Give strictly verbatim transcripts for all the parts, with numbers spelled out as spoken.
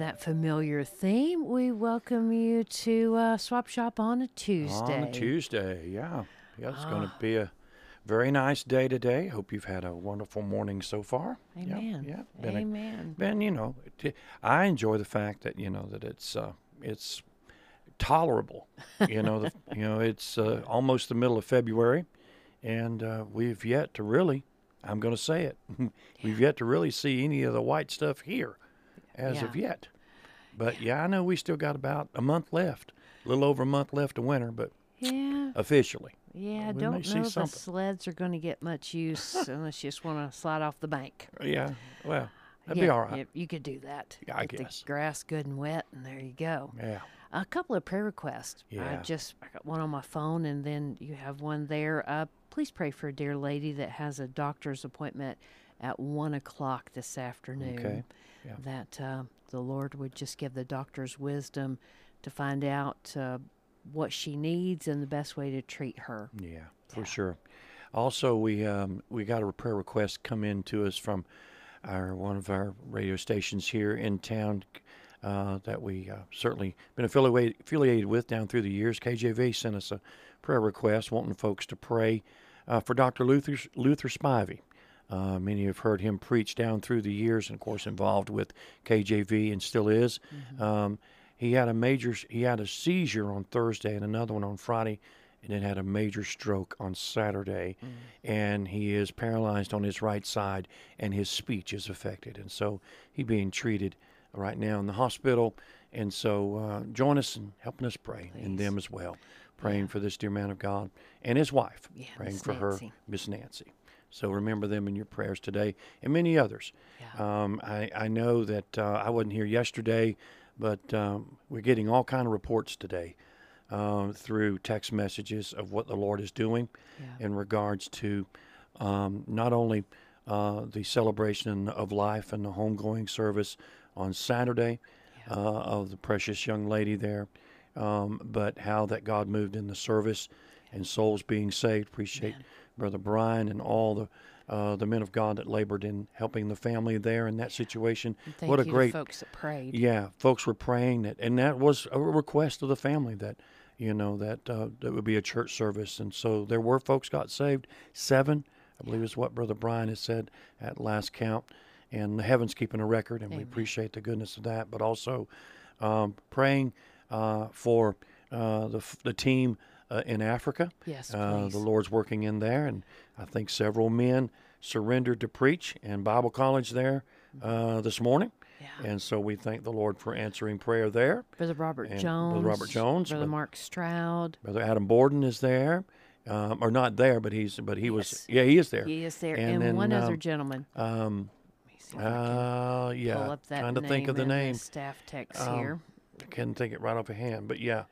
that familiar theme, we welcome you to uh, Swap Shop on a Tuesday. On a Tuesday, yeah. Yeah, it's going to Ah. be a very nice day today. Hope you've had a wonderful morning so far. Amen. Yeah, yeah. Been a- Amen. been, you know, t- I enjoy the fact that, you know, that it's uh, it's tolerable. You know, the, you know, it's uh, almost the middle of February, and uh, we've yet to really, I'm going to say it, we've yet to really see any of the white stuff here as Yeah. of yet. But yeah, I know we still got about a month left, a little over a month left of winter, but Yeah. officially. Yeah, I we may don't see know if the something. sleds are going to get much use unless you just want to slide off the bank. Yeah, well, that'd yeah, be all right. yeah, you could do that. Yeah, I Get guess. the grass good and wet, and there you go. Yeah. A couple of prayer requests. I Yeah. just I got one on my phone, and then you have one there. Uh, please pray for a dear lady that has a doctor's appointment at one o'clock this afternoon. Okay. Yeah. That uh, the Lord would just give the doctors wisdom to find out uh, what she needs and the best way to treat her. Yeah, for Yeah. sure. Also, we um, we got a prayer request come in to us from our one of our radio stations here in town uh, that we uh, certainly been affiliated affiliated with down through the years. K J V sent us a prayer request wanting folks to pray uh, for Doctor Luther Luther Spivey. Uh, many have heard him preach down through the years, and of course involved with K J V and still is. Mm-hmm. Um, he had a major he had a seizure on Thursday and another one on Friday, and then had a major stroke on Saturday, Mm. and he is paralyzed on his right side, and his speech is affected, and so he's being treated right now in the hospital. And so uh, join us in helping us pray, and Please. them as well, praying Yeah. for this dear man of God and his wife, Yeah, praying Miss for Nancy. her, Miss Nancy. So remember them in your prayers today, and many others. Yeah. Um, I, I know that uh, I wasn't here yesterday, but um, we're getting all kind of reports today uh, through text messages of what the Lord is doing Yeah. in regards to um, not only uh, the celebration of life and the homegoing service on Saturday Yeah. uh, of the precious young lady there, um, but how that God moved in the service and souls being saved. Appreciate Amen. Brother Brian and all the uh, the men of God that labored in helping the family there in that situation. And thank What a you great to folks that prayed. yeah, folks were praying that, and that was a request of the family that, you know, that uh, that would be a church service, and so there were folks got saved. Seven, I believe, is what Brother Brian has said at last count, and heaven's keeping a record, and we Amen. appreciate the goodness of that. But also um, praying uh, for uh, the f- the team uh, in Africa. Yes, Uh, please. the Lord's working in there, and I think several men surrendered to preach in Bible college there uh, this morning. Yeah. And so we thank the Lord for answering prayer there. Brother Robert and Jones. Brother Robert Jones, Brother but- Mark Stroud. Brother Adam Borden is there, um, or not there, but he's but he was Yes. yeah he is there. He is there. And And, then, one other um, gentleman. Um, Let me see if I can uh, pull yeah, up that trying to name think of the in name. staff text Um, here. I can't think it right off hand, but yeah,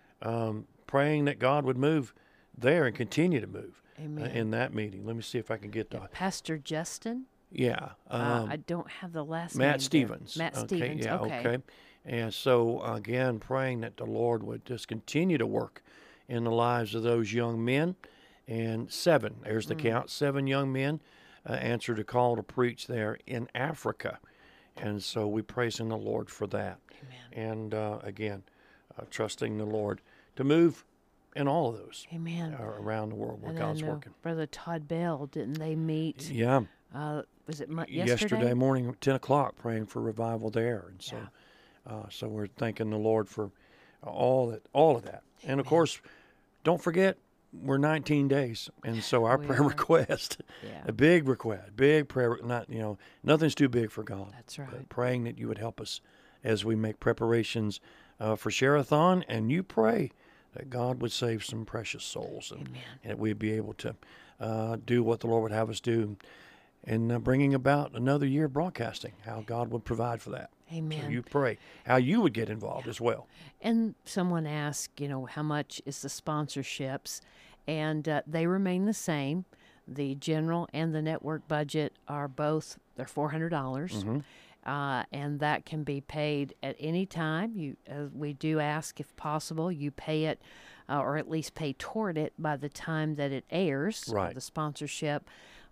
um, praying that God would move there and continue to move uh, Amen. in that meeting. Let me see if I can get the Pastor Justin. yeah. Um, uh, I don't have the last name. Matt there. Stevens. Matt okay, Stevens. Yeah, okay. And so, again, praying that the Lord would just continue to work in the lives of those young men. And seven, there's the Mm. count, seven young men uh, answered a call to preach there in Africa. And so we praising the Lord for that. Amen. And uh, again, uh, trusting the Lord to move in all of those Amen. uh, around the world where And God's I know working. Brother Todd Bell, didn't they meet? Yeah. Uh, was it mo- yesterday? yesterday? morning at ten o'clock, praying for revival there. And so Yeah. uh, so we're thanking the Lord for all that, all of that. And of Amen. course, don't forget, we're nineteen days. And so our We prayer are. request, Yeah. a big request, big prayer, not, you know, nothing's too big for God. That's But right. praying that you would help us as we make preparations uh, for Share-a-thon, and you pray that God would save some precious souls, and, Amen. and that we'd be able to uh, do what the Lord would have us do, and uh, bringing about another year of broadcasting, how God would provide for that. So Amen. you pray how you would get involved as well. And someone asked, you know, how much is the sponsorships? And uh, they remain the same. The general and the network budget are both, they're four hundred dollars. Mm-hmm. Uh, and that can be paid at any time. You, uh, we do ask, if possible, you pay it, uh, or at least pay toward it by the time that it airs. Right. The sponsorship.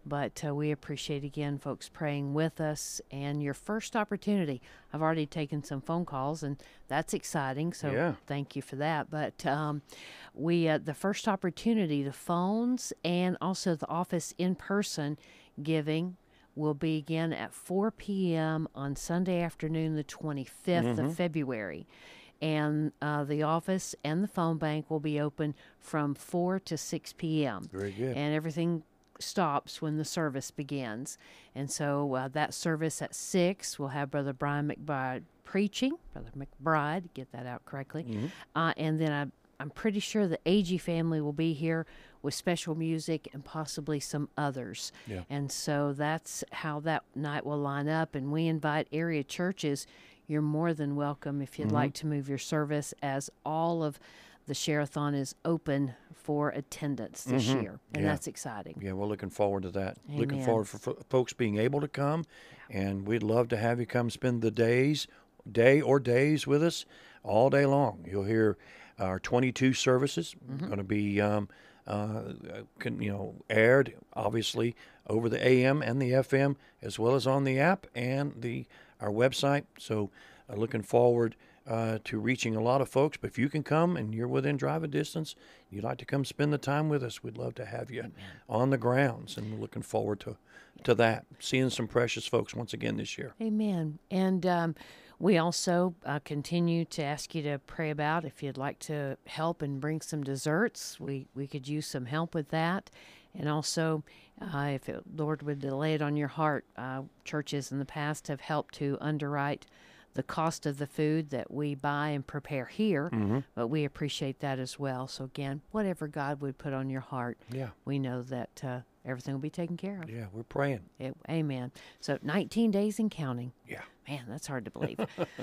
But uh, we appreciate, again, folks praying with us. And your first opportunity, I've already taken some phone calls, and that's exciting. So Yeah. thank you for that. But um, we uh, the first opportunity, the phones and also the office in-person giving will be again at four p.m. on Sunday afternoon, the twenty-fifth Mm-hmm. of February. And uh, the office and the phone bank will be open from four to six p.m. Very good. And everything stops when the service begins. And so uh, that service at six will have Brother Brian McBride preaching. Brother McBride, get that out correctly. Mm-hmm. Uh, and then I, I'm pretty sure the A G family will be here with special music and possibly some others. Yeah. And so that's how that night will line up. And we invite area churches. You're more than welcome if you'd Mm-hmm. like to move your service, as all of the Share-a-thon is open for attendance this Mhm. year. And Yeah. that's exciting. Yeah, we're looking forward to that. Looking Amen. forward for fo- folks being able to come, and we'd love to have you come spend the days, day or days with us all day long. You'll hear our twenty-two services going to be, um, uh, con, you know, aired obviously over the A M and the F M, as well as on the app and the our website. So, uh, looking forward uh, to reaching a lot of folks. But if you can come and you're within driving distance, you'd like to come spend the time with us, we'd love to have you Amen. on the grounds, and we're looking forward to to that. Seeing some precious folks once again this year. Amen. And um, we also uh, continue to ask you to pray about if you'd like to help and bring some desserts. We we could use some help with that. And also, uh, if it, Lord would lay it on your heart, uh, churches in the past have helped to underwrite the cost of the food that we buy and prepare here, Mm-hmm. but we appreciate that as well. So again, whatever God would put on your heart, Yeah, we know that uh, everything will be taken care of. yeah, we're praying. It, amen. So nineteen days and counting. Yeah. Man, that's hard to believe.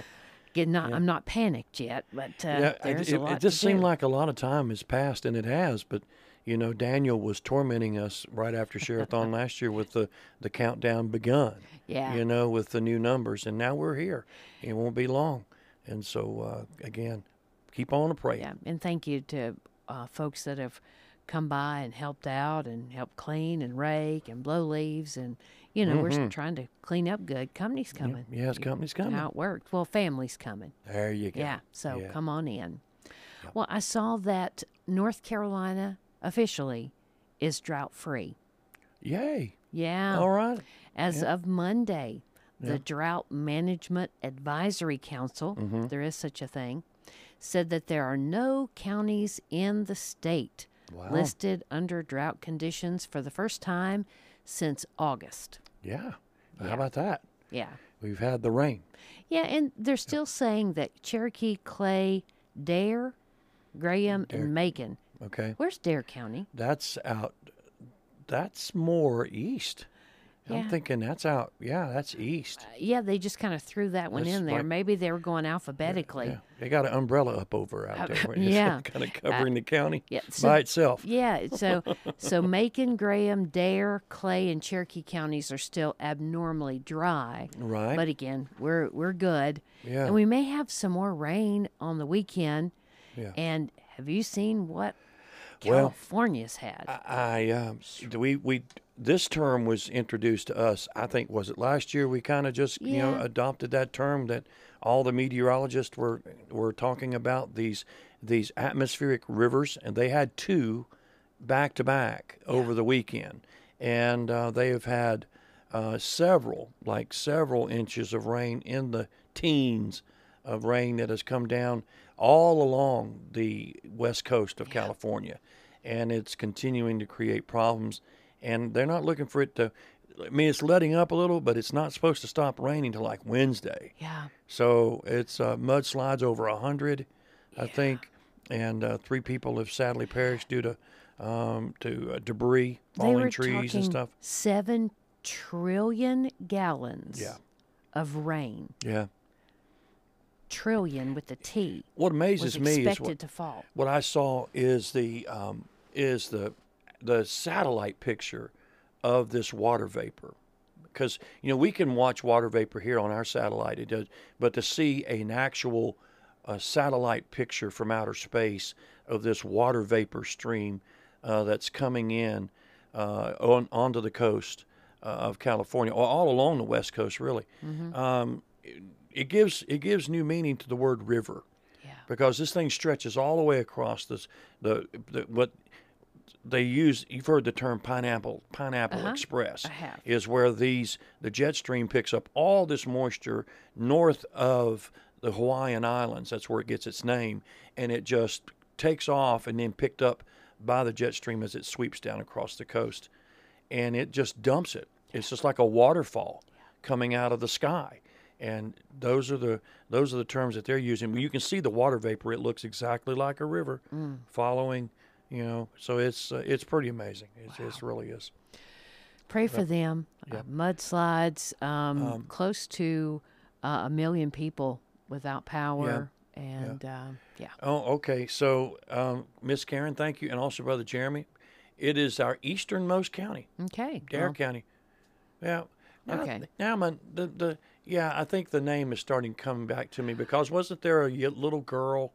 Get not, I'm not panicked yet, but uh, yeah, I- there's it, a lot it just to seemed do. like a lot of time has passed, and it has. But you know, Daniel was tormenting us right after Share-a-thon last year with the the countdown begun. Yeah. You know, with the new numbers, and now we're here. It won't be long, and so uh, again, keep on praying. Yeah, and thank you to uh, folks that have come by and helped out and helped clean and rake and blow leaves, and you know we're s- trying to clean up good. Company's coming. Mm-hmm. Yes, company's coming. How it worked. Well, family's coming. There you go. Yeah, so Yeah. come on in. Well, I saw that North Carolina officially is drought free. Yay! Yeah. All right. As Yeah. of Monday, the Yeah. Drought Management Advisory Council, Mm-hmm. there is such a thing, said that there are no counties in the state Wow. listed under drought conditions for the first time since August. Yeah. Yeah. How about that? Yeah. We've had the rain. Yeah, and they're still saying that Cherokee, Clay, Dare, Graham, Dare. and Macon. Okay. Where's Dare County? That's out. That's more east. Yeah. I'm thinking that's out. Yeah, that's east. Uh, yeah, they just kind of threw that one That's in there. like- Maybe they were going alphabetically. Yeah. They got an umbrella up over Uh, out there. yeah. kind of covering the county Yeah, so- by itself. Yeah, so so Macon, Graham, Dare, Clay, and Cherokee counties are still abnormally dry. Right. But again, we're we're good. Yeah. And we may have some more rain on the weekend. Yeah. And have you seen what Well, California's had? I um, we we this term was introduced to us. I think was it last year? We kind of just you know Yeah. adopted that term that all the meteorologists were were talking about these these atmospheric rivers, and they had two back to back over the weekend, and uh, they have had uh, several like several inches of rain in the teens of rain that has come down all along the west coast of California, and it's continuing to create problems. And they're not looking for it to. I mean, it's letting up a little, but it's not supposed to stop raining till like Wednesday. yeah. So it's uh, mudslides over a hundred, I think, and uh, three people have sadly perished due to um, to uh, debris, They falling were trees talking and stuff. seven trillion gallons Yeah. of rain. Yeah. Trillion with the T What was amazes me is expected what, to fall. what I saw is the um, is the the satellite picture of this water vapor, because you know we can watch water vapor here on our satellite, it does, but to see an actual uh, satellite picture from outer space of this water vapor stream uh, that's coming in uh, on onto the coast uh, of California, or all along the West Coast, really. Mm-hmm. Um, it, it gives it gives new meaning to the word river, Yeah. because this thing stretches all the way across this the, the what they use. You've heard the term pineapple pineapple Uh-huh. express. I have. Is where these the jet stream picks up all this moisture north of the Hawaiian Islands. That's where it gets its name, and it just takes off and then picked up by the jet stream as it sweeps down across the coast, and it just dumps it. It's just like a waterfall coming out of the sky. And those are the those are the terms that they're using. You can see the water vapor; it looks exactly like a river Mm. following. You know, so it's uh, it's pretty amazing. It's, Wow. It really is. Pray for them. Yeah. Uh, mudslides, um, Um, close to uh, a million people without power, and um, yeah. Oh, okay. So, um, Miss Karen, thank you, and also Brother Jeremy. It is our easternmost county, Okay. Dare well, County. Yeah. Now, Okay. Now, man, the the yeah, I think the name is starting coming back to me, because wasn't there a y- little girl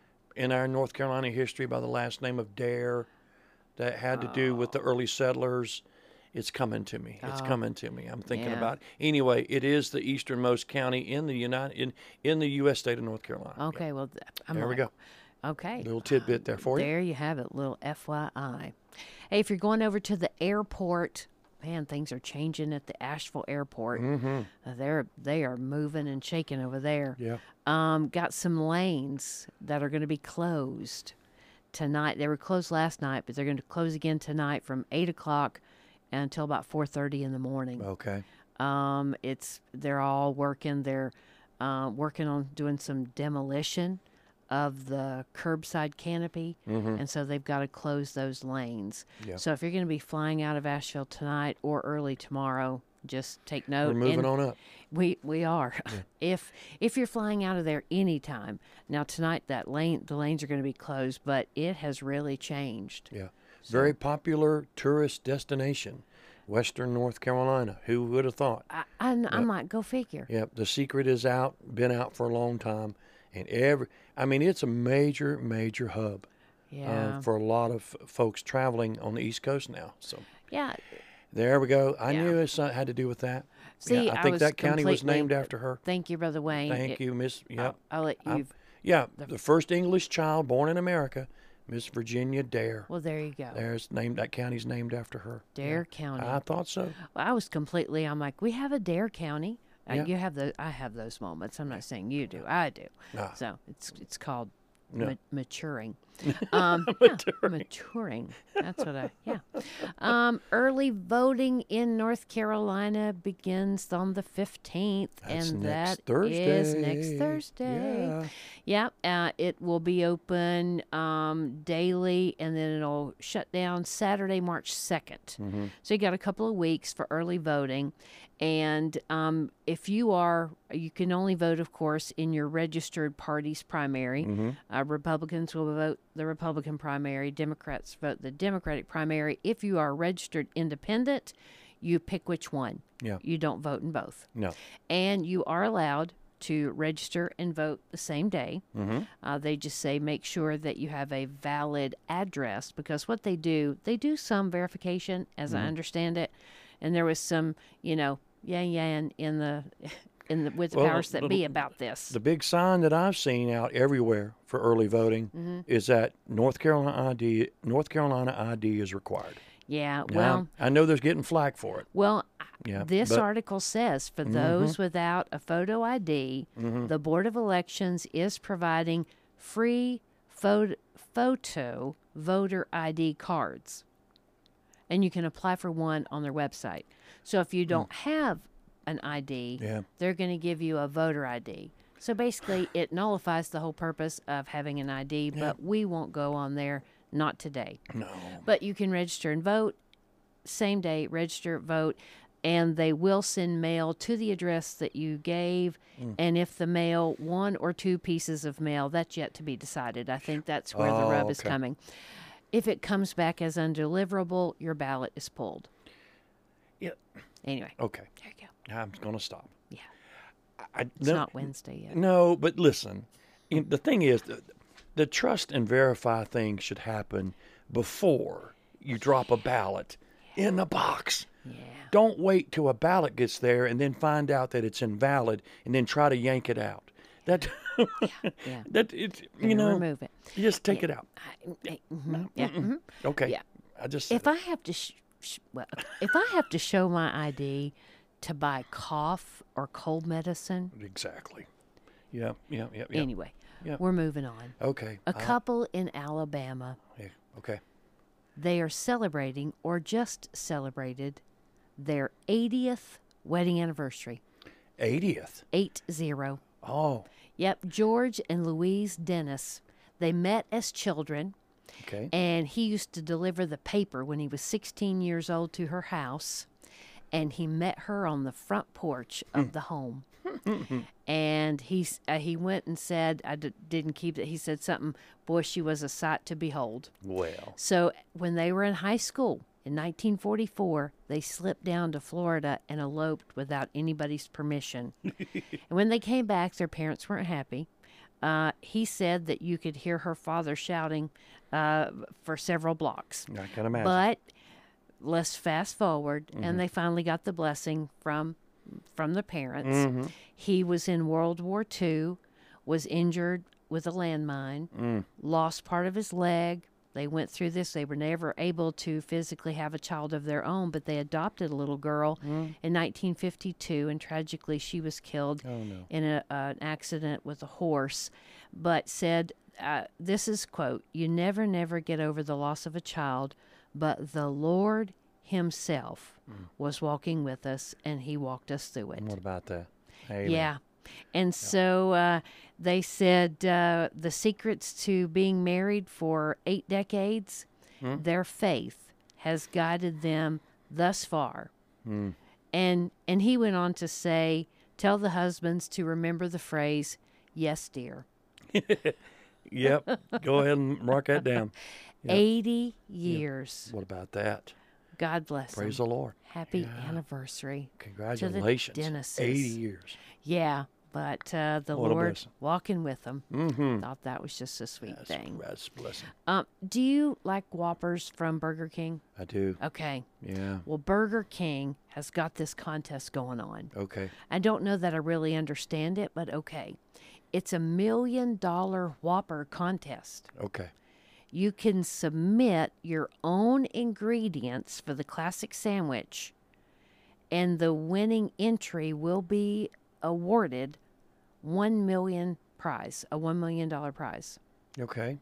in our North Carolina history by the last name of Dare that had to do with the early settlers? It's coming to me. It's Oh. coming to me. I'm thinking Yeah. about it. Anyway, it is the easternmost county in the United in in the U S state of North Carolina. Yeah. Okay. Well, th- I'm There we like, go. Okay. Little tidbit there for you. There you have it, little F Y I. Hey, if you're going over to the airport, man, things are changing at the Asheville airport. Mm-hmm. Uh, they're they are moving and shaking over there. Yeah. Um, got some lanes that are going to be closed tonight. They were closed last night, but they're going to close again tonight from eight o'clock until about four thirty in the morning. Okay. Um, it's they're all working. They're uh, working on doing some demolition of the curbside canopy, Mm-hmm. and so they've got to close those lanes. Yeah. So if you're going to be flying out of Asheville tonight or early tomorrow, just take note. We're moving And on up. We we are. if if you're flying out of there anytime now tonight, that lane the lanes are going to be closed, but it has really changed. Yeah. Very popular tourist destination, Western North Carolina. Who would have thought? I I, I might go figure. Yep. The secret is out. Been out for a long time, and every. I mean, it's a major, major hub Yeah. uh, for a lot of folks traveling on the East Coast now. So yeah. there we go. I Yeah. knew it had to do with that. See, yeah, I I think was that county was completely- named after her. Thank you, Brother Wayne. Thank It- you, Miss. Yep. I'll, I'll let you. I'm- Yeah, the first English child born in America, Miss Virginia Dare. Well, there you go. There's named that county's named after her. Dare County. I thought so. Well, I was completely. I'm like, we have a Dare County. Uh, Yeah. You have the. I have those moments. I'm not saying you do. I do. Ah. So it's it's called No. ma- maturing. Um, yeah, maturing. That's what I. Yeah. Um, early voting in North Carolina begins on the fifteenth, That's and next that is next Thursday. Thursday. Yeah. Yeah, uh, it will be open um, daily, and then it'll shut down Saturday, March second. Mm-hmm. So you got a couple of weeks for early voting. And um, if you are, you can only vote, of course, in your registered party's primary. Mm-hmm. Uh, Republicans will vote the Republican primary. Democrats vote the Democratic primary. If you are registered independent, you pick which one. Yeah. You don't vote in both. No. And you are allowed to register and vote the same day. Mm-hmm. Uh, they just say make sure that you have a valid address, because what they do, they do some verification, as I understand it. And there was some, you know, yang yang in the in the with the Well, powers that the- be about this. The big sign that I've seen out everywhere for early voting Mm-hmm. is that North Carolina I D North Carolina I D is required. Yeah, Now, well, I know there's getting flack for it. well, Yeah, this but- article says for those without a photo I D, Mm-hmm. the Board of Elections is providing free photo, photo voter I D cards. And you can apply for one on their website. So if you don't have an I D, Mm. Yeah. they're going to give you a voter I D. So basically, it nullifies the whole purpose of having an I D, but we won't go on there, not today. No. But you can register and vote, same day, register, vote, and they will send mail to the address that you gave. Mm. And if the mail, one or two pieces of mail, that's yet to be decided. I think that's where the Oh, rub is okay. coming. If it comes back as undeliverable, your ballot is pulled. Yeah. Anyway, Okay. there you go. I'm going to stop. Yeah. I, It's no, not Wednesday yet. No, but listen, you- the thing is, the, the trust and verify thing should happen before you drop a ballot in the box. Yeah. Don't wait till a ballot gets there and then find out that it's invalid and then try to yank it out. That, Yeah. that it's you Better know, remove it. you just take Yeah. it out. I, I, mhm, yeah. mhm. Okay. Yeah. I just If I have to, sh- sh- well, if I have to show my I D to buy cough or cold medicine, exactly. Yeah. Yeah. Yeah. Yeah. anyway, Yeah. we're moving on. Okay. A uh, couple in Alabama, yeah, okay. they are celebrating or just celebrated their eightieth wedding anniversary. eightieth. Eight zero. Oh. Yep, George and Louise Dennis. They met as children, Okay. and he used to deliver the paper when he was sixteen years old to her house, and he met her on the front porch of the home. And he's, uh, he went and said, I d- didn't keep it, he said something, boy, she was a sight to behold. Well. So when they were in high school in nineteen forty-four, they slipped down to Florida and eloped without anybody's permission. And when they came back, their parents weren't happy. Uh, he said that you could hear her father shouting uh, for several blocks. I can imagine. But let's fast forward, and they finally got the blessing from from the parents. Mm-hmm. He was in World War Two, was injured with a landmine, Mm. lost part of his leg. They went through this. They were never able to physically have a child of their own, but they adopted a little girl in nineteen fifty-two, and tragically she was killed Oh no. in a, uh, an accident with a horse. But said, uh, this is, quote, "You never, never get over the loss of a child, but the Lord himself was walking with us, and he walked us through it." What about that? Amen. Yeah. And so uh, they said uh, the secrets to being married for eight decades, Hmm? their faith has guided them thus far. Hmm. And and he went on to say, tell the husbands to remember the phrase, "Yes, dear." Yep. Go ahead and mark that down. Yep. eighty years. What about that? God bless Praise them. the Lord. Happy Yeah. anniversary. Congratulations. Dennises. eighty years. Yeah, but uh, the What a Lord blessing. walking with them. Mm-hmm. Thought that was just a sweet That's, thing. that's a blessing. Um, do you like Whoppers from Burger King? I do. Okay. Yeah. Well, Burger King has got this contest going on. Okay. I don't know that I really understand it, but okay. It's a million dollar Whopper contest. Okay. You can submit your own ingredients for the classic sandwich, and the winning entry will be awarded one million prize, a one million dollar prize. Okay.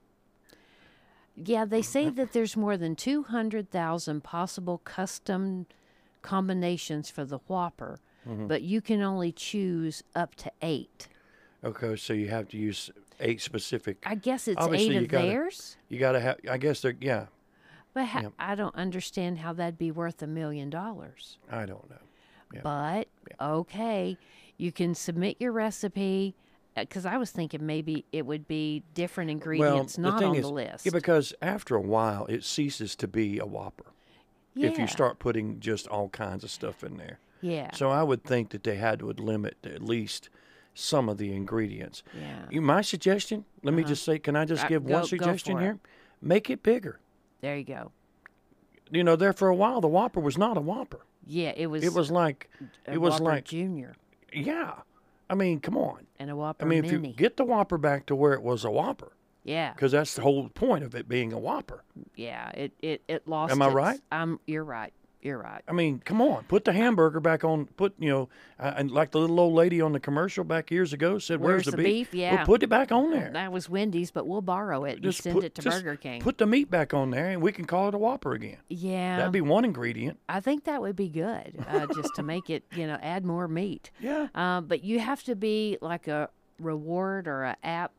Yeah, they say that there's more than two hundred thousand possible custom combinations for the Whopper, Mm-hmm. but you can only choose up to eight. Okay. So you have to use eight specific. I guess it's Obviously, eight you of gotta- theirs, You got to have. I guess they're. Yeah. but ha- Yep. I don't understand how that'd be worth a million dollars. I don't know. Yeah. But okay, you can submit your recipe, because I was thinking maybe it would be different ingredients the not thing on is, the list. Yeah, because after a while, it ceases to be a Whopper if Yeah. you start putting just all kinds of stuff in there. Yeah. So I would think that they had to limit at least some of the ingredients. Yeah. You, my suggestion, let me just say, can I just Uh, give go- one go suggestion for it. here? Make it bigger. There you go. You know, there for a while, the Whopper was not a Whopper. Yeah, it was. It was like, a it was Whopper like, Junior yeah. I mean, come on. and a Whopper I mean, if Mini. you get the Whopper back to where it was a Whopper, yeah, because that's the whole point of it being a Whopper. yeah. It it it lost. Am I its- right? Um, you're right. You're right. I mean, come on, put the hamburger back on. Put you know, uh, and like the little old lady on the commercial back years ago said, "Where's, Where's the, the beef?" beef? Yeah. well, put it back on there. That was Wendy's, but we'll borrow it and Just send put, it to just Burger King. Put the meat back on there, and we can call it a Whopper again. yeah, That'd be one ingredient. I think that would be good, uh, just to make it, you know, add more meat. Yeah. Uh, but you have to be like a reward or a app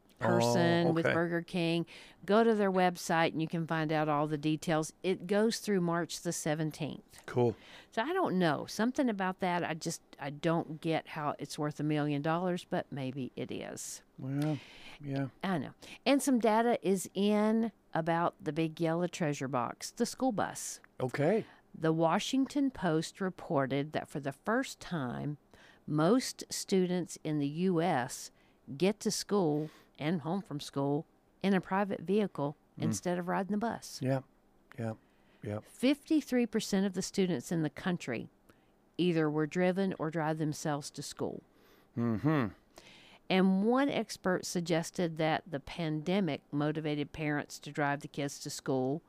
person with Oh, okay. Burger King. Go to their website and you can find out all the details. It goes through March the seventeenth. Cool. So I don't know. Something about that, I just, I don't get how it's worth a million dollars, but maybe it is. Well, yeah. I know. And some data is in about the big yellow treasure box, the school bus. Okay. The Washington Post reported that for the first time, most students in the U S get to school and home from school in a private vehicle instead of riding the bus. Yeah. Yeah. Yep. fifty-three percent of the students in the country either were driven or drive themselves to school. Mm-hmm. And one expert suggested that the pandemic motivated parents to drive the kids to school,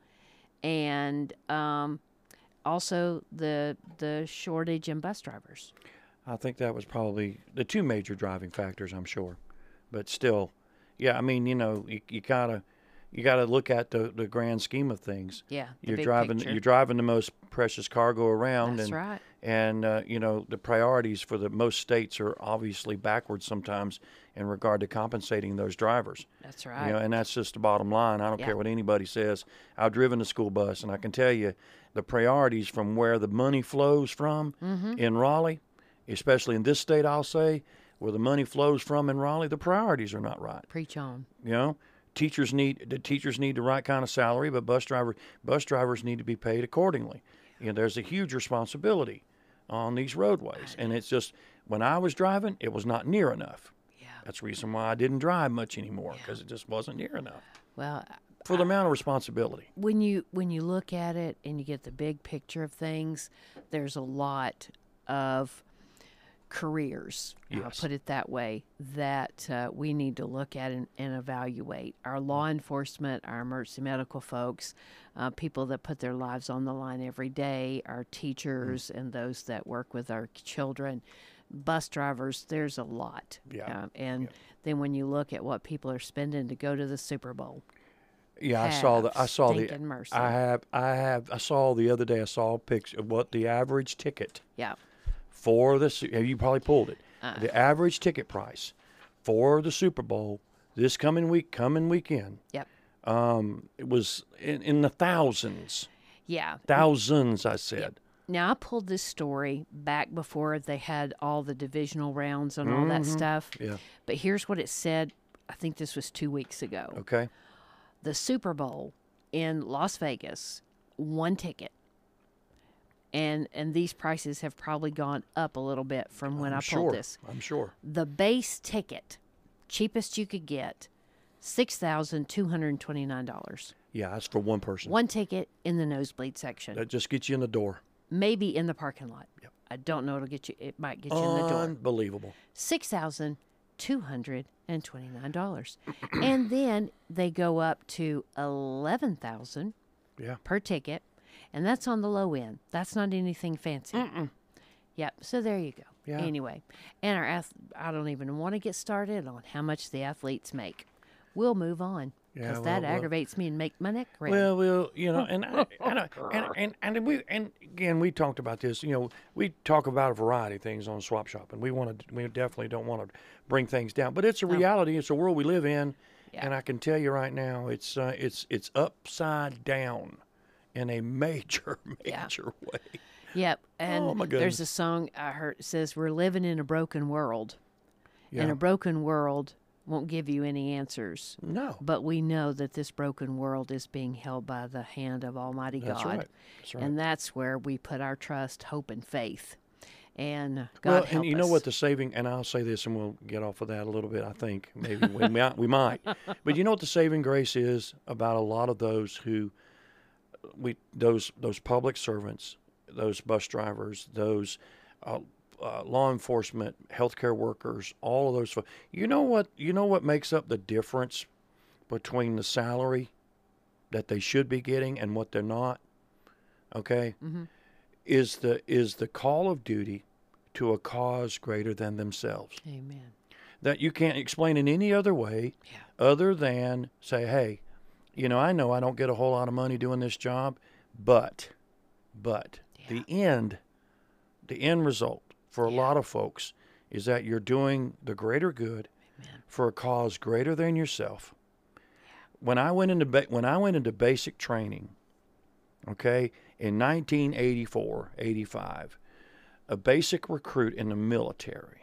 and um, also the the shortage in bus drivers. I think that was probably the two major driving factors, I'm sure. But still, yeah, I mean, you know, you, you gotta you gotta look at the, the grand scheme of things. Yeah, the You're big driving picture. you're driving the most precious cargo around, That's and right. and uh, you know, the priorities for the most states are obviously backwards sometimes in regard to compensating those drivers. That's right. You know, and that's just the bottom line. I don't Yeah. care what anybody says. I've driven a school bus, and I can tell you the priorities from where the money flows from Mm-hmm. in Raleigh, especially in this state, I'll say, where the money flows from in Raleigh, the priorities are not right. Preach on. You know, teachers need the teachers need the right kind of salary, but bus driver bus drivers need to be paid accordingly. You know, there's a huge responsibility on these roadways, and it's just when I was driving, it was not near enough. Yeah. That's the reason why I didn't drive much anymore, because it just wasn't near enough Well, for the amount of responsibility. when you when you look at it and you get the big picture of things, there's a lot of careers, I'll Yes. put it that way, that uh, we need to look at and, and evaluate. Our law enforcement, our emergency medical folks, uh, people that put their lives on the line every day, our teachers, and those that work with our children, bus drivers, there's a lot. Yeah. Um, and Yeah. then when you look at what people are spending to go to the Super Bowl, Yeah, I saw the I have saw the stinking mercy. I have I have I saw the other day I saw a picture of what the average ticket yeah. for the Su- you probably pulled it. Uh-uh. The average ticket price for the Super Bowl this coming week coming weekend, Yep. um, it was in, in the thousands. Yeah. Thousands, I said. Now, I pulled this story back before they had all the divisional rounds and all that stuff. Yeah. But here's what it said. I think this was two weeks ago. Okay. The Super Bowl in Las Vegas, one ticket. And and these prices have probably gone up a little bit from when I'm I sure. pulled this. I'm sure. The base ticket, cheapest you could get, six thousand two hundred twenty-nine dollars. Yeah, that's for one person. One ticket in the nosebleed section. That just gets you in the door. Maybe in the parking lot. Yep. I don't know. It'll get you. It might get you in the door. Unbelievable. Six thousand two hundred and twenty-nine dollars, and then they go up to eleven thousand Yeah. per ticket, and that's on the low end. That's not anything fancy. Mm-mm. Yep. So there you go. Yeah. Anyway, and our ath- I don't even want to get started on how much the athletes make. We'll move on Yeah, because well, that well. aggravates me and make my neck red. Well, well, you know, and I, and, I, and and and we and again we talked about this. You know, we talk about a variety of things on Swap Shop, and we want to. We definitely don't want to bring things down, but it's a reality. It's a world we live in, Yeah. and I can tell you right now, it's uh, it's it's upside down in a major Yeah. major way. Yep. And Oh, my there's goodness. a song I heard it says we're living in a broken world. And Yeah. a broken world won't give you any answers. No, But we know that this broken world is being held by the hand of Almighty that's God. right. That's right. And that's where we put our trust, hope, and faith. And God well, help and you know us. what the saving, and I'll say this, and we'll get off of that a little bit. I think maybe we might, we might, but you know what the saving grace is about a lot of those who we those those public servants, those bus drivers, those uh, uh, law enforcement, healthcare workers, all of those. fo- You know what? You know what makes up the difference between the salary that they should be getting and what they're not. Okay, Mhm. is the is the call of duty to a cause greater than themselves Amen. that you can't explain in any other way Yeah. other than say, hey, you know, I know I don't get a whole lot of money doing this job, but but the end the end result for a Yeah. lot of folks is that you're doing the greater good Amen. for a cause greater than yourself. When I went into ba- when I went into basic training, okay, in nineteen eighty-four, eighty-five, a basic recruit in the military,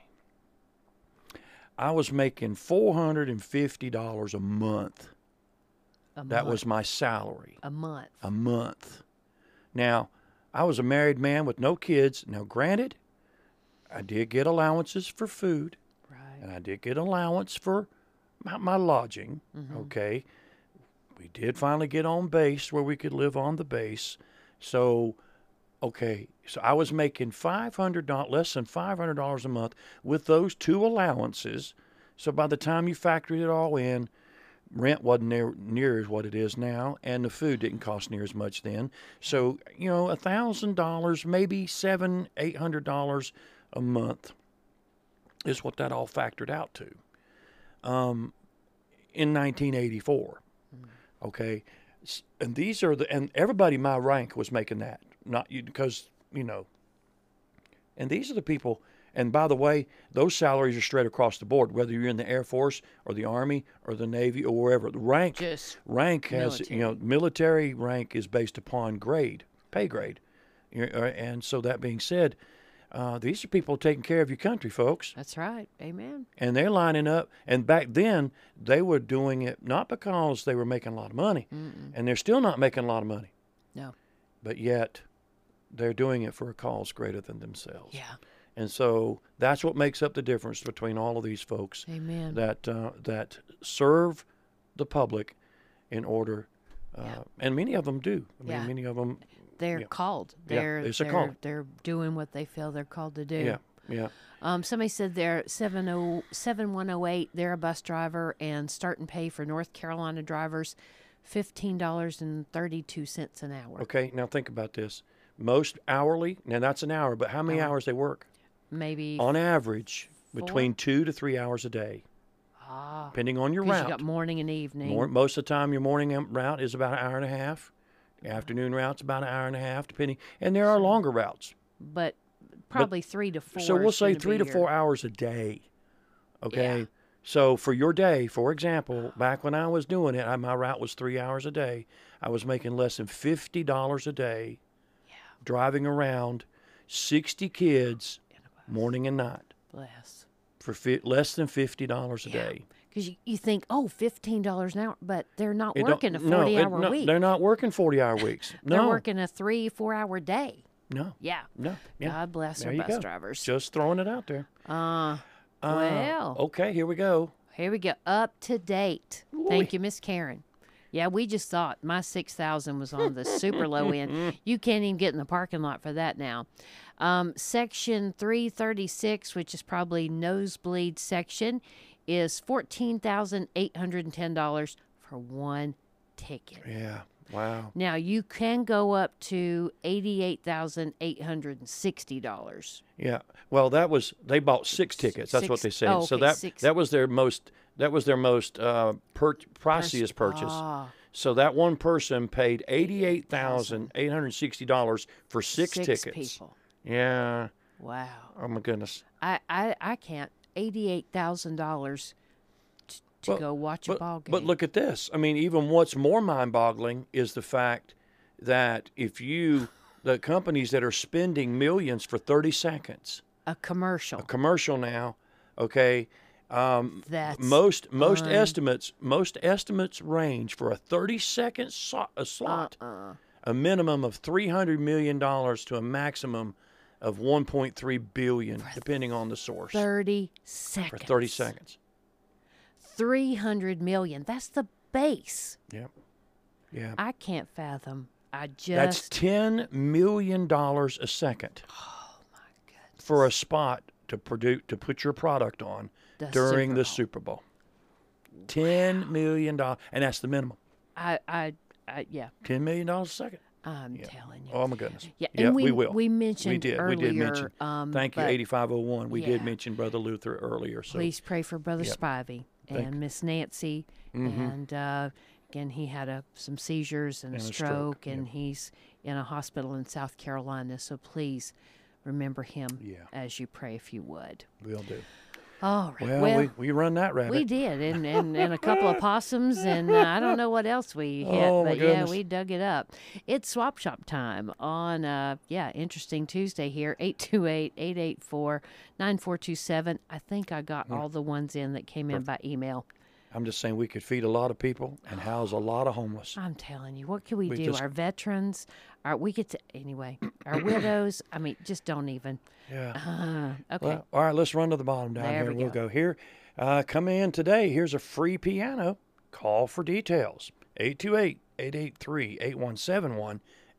I was making four hundred fifty dollars a month. A That month. was my salary a month. a month. Now, I was a married man with no kids. Now, granted, I did get allowances for food, Right. and I did get allowance for my, my lodging. Mhm. Okay, we did finally get on base where we could live on the base, So, okay, so I was making five hundred dollars, less than five hundred dollars a month with those two allowances. So by the time you factored it all in, rent wasn't near, near as what it is now, and the food didn't cost near as much then. So, you know, a thousand dollars, maybe seven, eight hundred dollars a month is what that all factored out to. Um, in nineteen eighty-four, okay, and these are the and everybody my rank was making that, not you because you know. And these are the people. And by the way, those salaries are straight across the board, whether you're in the Air Force or the Army or the Navy or wherever. The rank Just rank has military. you know military rank is based upon grade, pay grade, and so that being said, uh, these are people taking care of your country, folks. That's right. Amen. And they're lining up. And back then, they were doing it not because they were making a lot of money, Mm-mm. and they're still not making a lot of money. No. But yet, they're doing it for a cause greater than themselves. Yeah. And so that's what makes up the difference between all of these folks Amen. that uh, that serve the public in order, uh, Yeah. and many of them do. I mean, Yeah. many of them. They're yeah. called. Yeah, They're it's a they're, call. They're doing what they feel they're called to do. Yeah, yeah. Um, somebody said they're seven oh seven one oh eight. They're a bus driver, and start and pay for North Carolina drivers, fifteen dollars and thirty two cents an hour. Okay, now think about this. Most hourly. Now that's an hour, but how many Hour. hours they work? Maybe On average, Four? between two to three hours a day, ah, depending on your because route. you got morning and evening. More, most of the time, your morning route is about an hour and a half. Your afternoon route's about an hour and a half, depending. And there are longer routes. but probably three to four. So we'll is say gonna three be to your- four hours a day. Okay. Yeah. So for your day, for example, back when I was doing it, I, my route was three hours a day. I was making less than fifty dollars a day, Yeah. driving around sixty kids in a bus. morning and night Bless. for fi- less than fifty dollars a Yeah. day. Because you, you think, oh, fifteen dollars an hour, but they're not It don't- working a no, forty it- hour no, week. They're not working forty hour weeks. They're No. working a three, four hour day. No. Yeah. No. Yeah. God bless There our you bus go. drivers. Just throwing it out there. Uh, Uh, well, Okay, here we go. here we go. Up to date. Boy. Thank you, Miss Karen. Yeah, we just thought my six thousand was on the super low end. You can't even get in the parking lot for that now. Um, section three thirty-six, which is probably nosebleed section, is fourteen thousand eight hundred ten dollars for one ticket. Yeah. Wow. Now, you can go up to eighty-eight thousand eight hundred sixty dollars. Yeah. Well, that was they bought six tickets. That's what Six- they said. oh, So okay, that six. that was their most that was their most uh, per, priciest purchase. Ah, So that one person paid eighty-eight thousand eight hundred sixty dollars for six, six tickets. people. Yeah. Wow. Oh my goodness. I, I, I can't. eighty-eight thousand dollars t- to Well, go watch a But, ball game. but look at this. I mean, even what's more mind-boggling is the fact that if you the companies that are spending millions for thirty seconds, a commercial. a commercial now, okay. Um, That's most most un- estimates most estimates range for a thirty second so- a slot, Uh-uh. a minimum of three hundred million dollars to a maximum of one point three billion, depending on the source, thirty seconds. for thirty seconds. three hundred million. That's the base. Yeah, yeah. I can't fathom. I just. That's ten million dollars a second oh my goodness. for a spot to produce to put your product on The during Super the Bowl. Super Bowl. Ten million dollars, and that's the minimum. I, I, I, yeah. Ten million dollars a second. I'm telling you. Oh my goodness. Yeah, Yeah, and we, we will. We mentioned We did. earlier. We did mention. Um, Thank you, but eighty-five oh one. We yeah. did mention Brother Luther earlier. So Please pray for Brother Yep. Spivey Thank- and Miss Nancy. Mhm. And uh, again, he had a, some seizures and, And a a stroke, stroke, and he's in a hospital in South Carolina. So please remember him Yeah. as you pray, if you would. we'll do. All right. Well, Well, we, we run that rabbit. we did, and, and, and a couple of possums, and uh, I don't know what else we hit, Oh, my but yeah, goodness. we dug it up. It's Swap Shop time on, uh, yeah, interesting Tuesday here, eight two eight, eight eight four, nine four two seven. I think I got all the ones in that came in by email. I'm just saying we could feed a lot of people and house a lot of homeless. I'm telling you, what can we, We do? just- Our veterans, our we get to anyway. Our widows. I mean, just don't even. Yeah. Uh, okay, Well, all right, let's run to the bottom down There here. we We'll go. go here. Uh, come in today. Here's a free piano. Call for details. eight two eight, eight eight three, eight one seven one.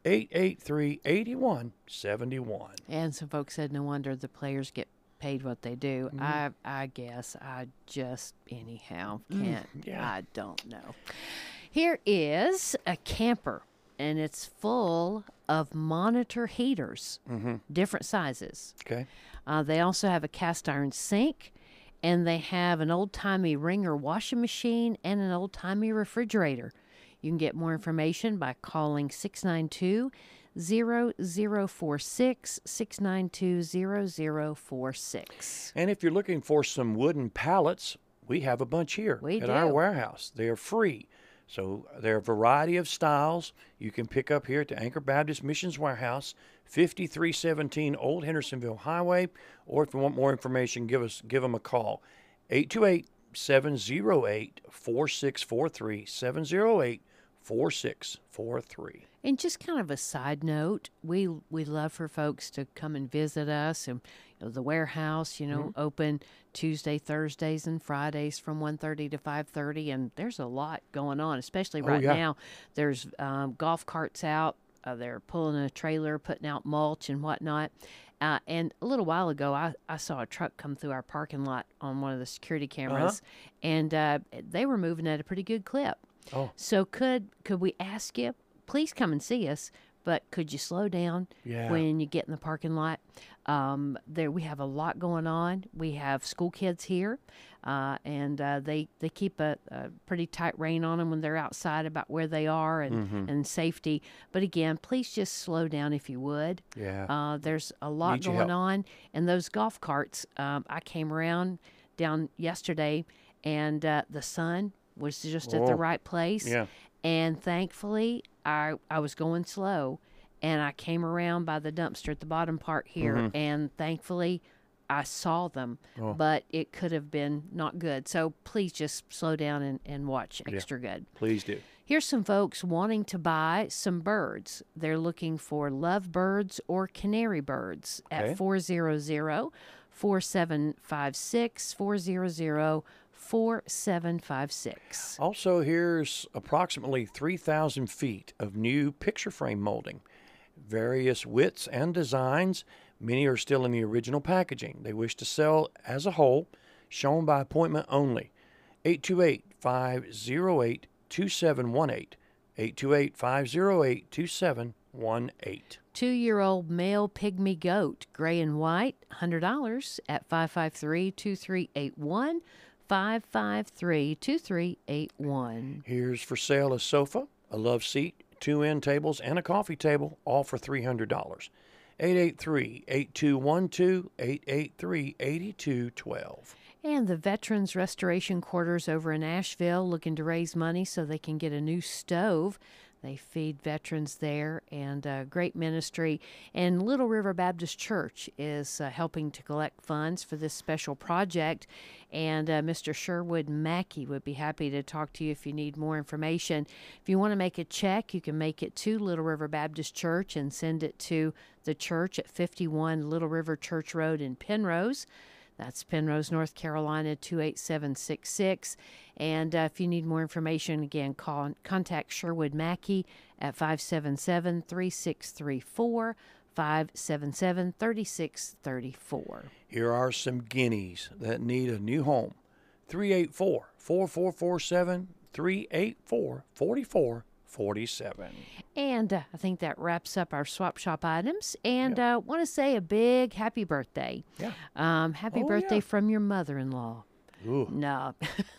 eight eight three, eight one seven one. And some folks said no wonder the players get paid what they do. Mm-hmm. I I guess I just anyhow can't. Mm, yeah. I don't know. Here is a camper, and it's full of monitor heaters, Mm-hmm. different sizes. Okay. Uh, they also have a cast iron sink, and they have an old timey Ringer washing machine and an old timey refrigerator. You can get more information by calling six nine two, zero zero four six, six nine two, zero zero four six. And if you're looking for some wooden pallets, we have a bunch here We at our do. warehouse. They are free. So there are a variety of styles you can pick up here at the Anchor Baptist Missions Warehouse, fifty-three seventeen Old Hendersonville Highway. Or if you want more information, give us give them a call, eight two eight, seven zero eight, four six four three, seven zero eight, four six four three. And just kind of a side note, we we love for folks to come and visit us, and you know, the warehouse, you know, Mm-hmm. open Tuesday, Thursdays, and Fridays from one thirty to five thirty, and there's a lot going on, especially right yeah. now. There's um, golf carts out. Uh, they're pulling a trailer, putting out mulch and whatnot. Uh, and a little while ago, I, I saw a truck come through our parking lot on one of the security cameras, and uh, they were moving at a pretty good clip. Oh. So could could we ask you, please come and see us, but could you slow down Yeah. when you get in the parking lot? Um, there we have a lot going on. We have school kids here, uh, and uh, they they keep a, a pretty tight rein on them when they're outside about where they are and, Mm-hmm. and safety. But again, please just slow down if you would. Yeah. Uh, there's a lot Need your going help. on, and those golf carts. Um, I came around down yesterday, and uh, the sun was just at the Oh, right place. yeah. And thankfully, I I was going slow, and I came around by the dumpster at the bottom part here, Mm-hmm. and thankfully, I saw them. Oh. But it could have been not good. So please just slow down and, and watch extra good. Please do. Here's some folks wanting to buy some birds. They're looking for lovebirds or canary birds Okay. at four hundred, four seven five six, four hundred, four seven five six. Also, here's approximately three thousand feet of new picture frame molding. Various widths and designs. Many are still in the original packaging. They wish to sell as a whole, shown by appointment only. eight two eight, five zero eight, two seven one eight. eight two eight, five zero eight, two seven one eight. Two-year-old male pygmy goat, gray and white, one hundred dollars at five five three, two three eight one, five five three, two three eight one. Here's for sale a sofa, a love seat, two end tables, and a coffee table, all for three hundred dollars. eight eight three, eight two one two, eight eight three, eight two one two. And the Veterans Restoration Quarters over in Asheville looking to raise money so they can get a new stove. They feed veterans there, and uh, great ministry. And Little River Baptist Church is uh, helping to collect funds for this special project. And uh, Mister Sherwood Mackey would be happy to talk to you if you need more information. If you want to make a check, you can make it to Little River Baptist Church and send it to the church at fifty-one Little River Church Road in Penrose. That's Penrose, North Carolina, two eight seven six six. And uh, if you need more information, again, call contact Sherwood Mackey at five seven seven, three six three four, five seven seven, three six three four. Here are some guineas that need a new home. three eight four, four four four seven, three eight four, four four four seven. And uh, I think that wraps up our swap shop items. And I uh, want to say a big happy birthday. Yeah. Um, happy Oh, birthday yeah. from your mother-in-law. Ooh. No.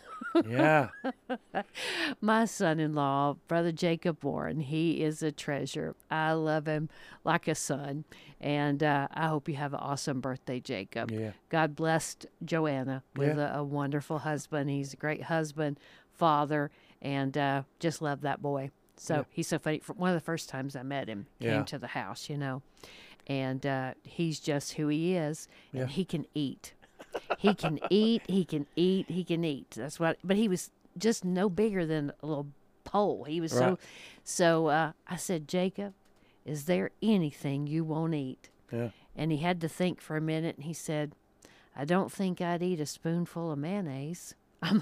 Yeah. My son-in-law, Brother Jacob Warren, he is a treasure. I love him like a son. And uh, I hope you have an awesome birthday, Jacob. Yeah. God blessed Joanna with Yeah. a, a wonderful husband. He's a great husband, father, and uh, just love that boy. So Yeah. he's so funny. For one of the first times I met him, came Yeah. to the house, you know. And uh, he's just who he is. Yeah. And he can eat. He can eat, he can eat, he can eat. That's what, but he was just no bigger than a little pole. He was so, Right. so uh, I said, Jacob, is there anything you won't eat? Yeah. And he had to think for a minute, and he said, I don't think I'd eat a spoonful of mayonnaise. I'm like,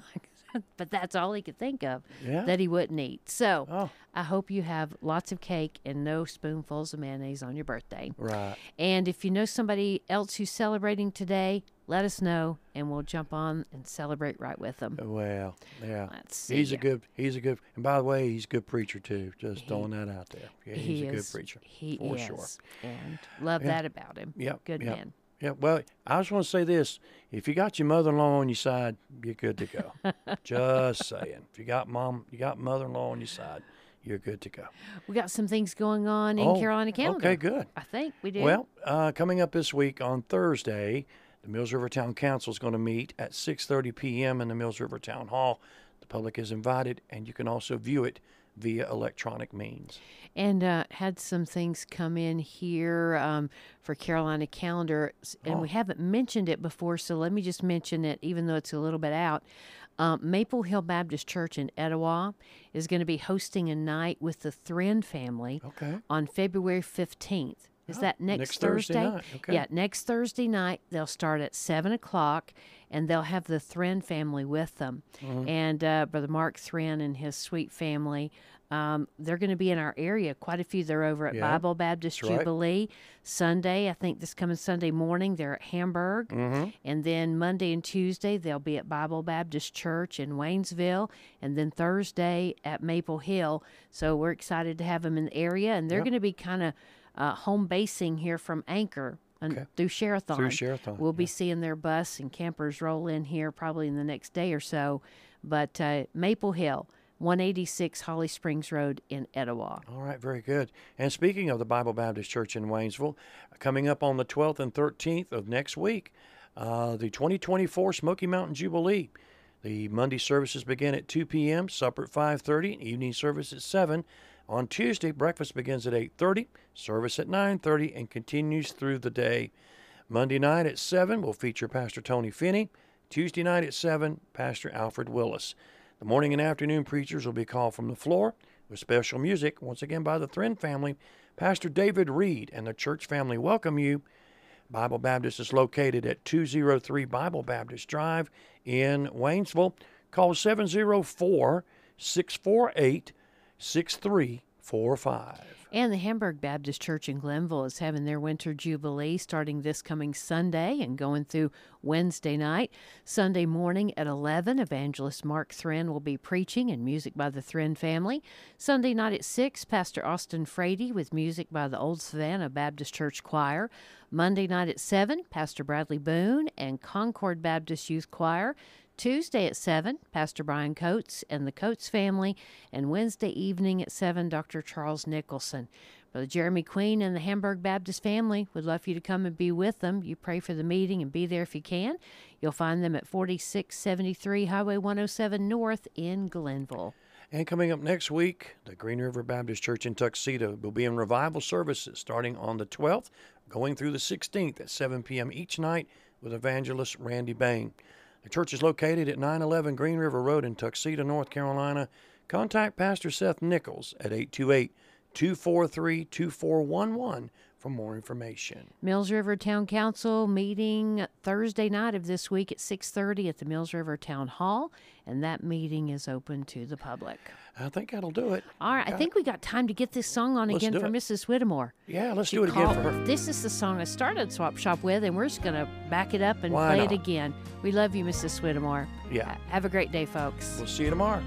but that's all he could think of Yeah. that he wouldn't eat. So Oh. I hope you have lots of cake and no spoonfuls of mayonnaise on your birthday. Right. And if you know somebody else who's celebrating today, let us know, and we'll jump on and celebrate right with them. Well, yeah. Let's see. He's a here. good. He's a good. And by the way, he's a good preacher too. Just He- throwing that out there. Yeah, he he's a is, good preacher. He for is, sure. and love Yeah. that about him. Yep. Good yep. man. Yeah. Well, I just want to say this: if you got your mother-in-law on your side, you're good to go. Just saying. If you got mom, you got mother-in-law on your side, you're good to go. We got some things going on in Oh, Carolina Calendar. Okay. Good. I think we do. Well, uh, coming up this week on Thursday, the Mills River Town Council is going to meet at six thirty p.m. in the Mills River Town Hall. The public is invited, and you can also view it via electronic means. and uh, had some things come in here um, for Carolina Calendar, s- and Oh. we haven't mentioned it before, so let me just mention it, even though it's a little bit out. Um, Maple Hill Baptist Church in Etowah is going to be hosting a night with the Thren family Okay. on February fifteenth. Is Oh, that next, next Thursday night, okay. Yeah, next Thursday night. They'll start at seven o'clock, and they'll have the Thren family with them. Mm-hmm. And uh, Brother Mark Thren and his sweet family, um, they're going to be in our area. Quite a few. They're over at Yeah, Bible Baptist that's right. Jubilee. Sunday, I think this coming Sunday morning, they're at Hamburg. Mm-hmm. And then Monday and Tuesday, they'll be at Bible Baptist Church in Waynesville. And then Thursday at Maple Hill. So we're excited to have them in the area. And they're Yep. going to be kind of uh, home basing here from Anchor and Okay. through Sherathon. Through Sherathon, We'll be yeah. seeing their bus and campers roll in here probably in the next day or so. But uh, Maple Hill, one eighty-six Holly Springs Road in Etowah. All right, very good. And speaking of the Bible Baptist Church in Waynesville, coming up on the twelfth and thirteenth of next week, uh, the twenty twenty-four Smoky Mountain Jubilee. The Monday services begin at two p.m., supper at five thirty, and evening service at seven. On Tuesday, breakfast begins at eight thirty, service at nine thirty, and continues through the day. Monday night at seven will feature Pastor Tony Finney. Tuesday night at seven, Pastor Alfred Willis. The morning and afternoon preachers will be called from the floor with special music, once again by the Thren family. Pastor David Reed and the church family welcome you. Bible Baptist is located at two oh three Bible Baptist Drive in Waynesville. Call seven oh four, six four eight, six three four five. And the Hamburg Baptist Church in Glenville is having their winter jubilee starting this coming Sunday and going through Wednesday night. Sunday morning at eleven, evangelist Mark Thren will be preaching and music by the Thren family. Sunday night at six, Pastor Austin Frady with music by the Old Savannah Baptist Church Choir. Monday night at seven, Pastor Bradley Boone and Concord Baptist Youth Choir. Tuesday at seven, Pastor Brian Coates and the Coates family, and Wednesday evening at seven, Doctor Charles Nicholson. Brother Jeremy Queen and the Hamburg Baptist family would love for you to come and be with them. You pray for the meeting and be there if you can. You'll find them at forty-six seventy-three Highway one oh seven North in Glenville. And coming up next week, the Green River Baptist Church in Tuxedo will be in revival services starting on the twelfth, going through the sixteenth at seven p.m. each night with evangelist Randy Bain. The church is located at nine eleven Green River Road in Tuxedo, North Carolina. Contact Pastor Seth Nichols at eight two eight, two four three, two four one one for more information. Mills River Town Council meeting Thursday night of this week at six thirty at the Mills River Town Hall, and that meeting is open to the public. I think that'll do it. All right, I think we got time to get this song on Let's again do for it. Missus Whittemore. Yeah, let's She do it again called- for her. This is the song I started Swap Shop with, and we're just going to back it up and Why play not? it again. We love you, Missus Whittemore. Yeah. Ha- Have a great day, folks. We'll see you tomorrow.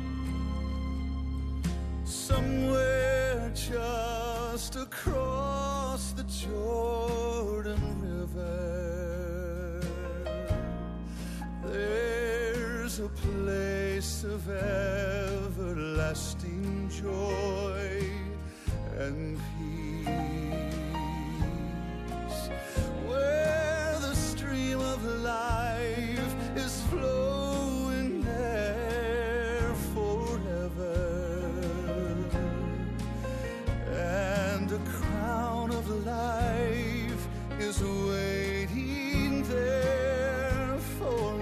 Somewhere just across the Jordan River, there's a place of everlasting joy and peace, where the stream of life is flowing there forever, and a crown of life is waiting there for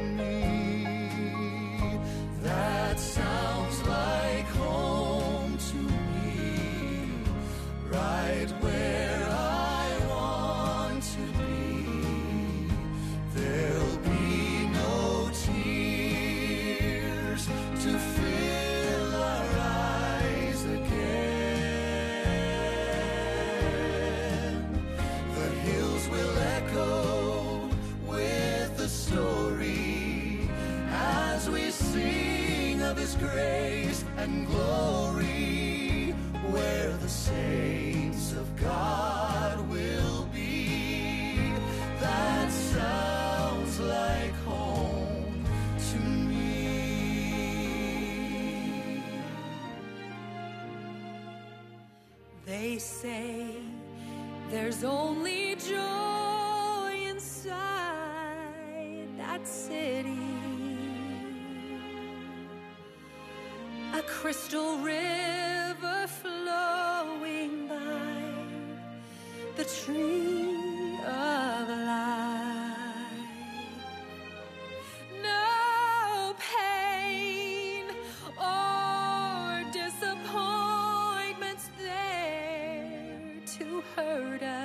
me. That sounds like home to me, right where I want to be. There'll be no tears His grace and glory, where the saints of God will be. That sounds like home to me. They say there's only joy inside that city, a crystal river flowing by the tree of life. No pain or disappointments there to hurt us.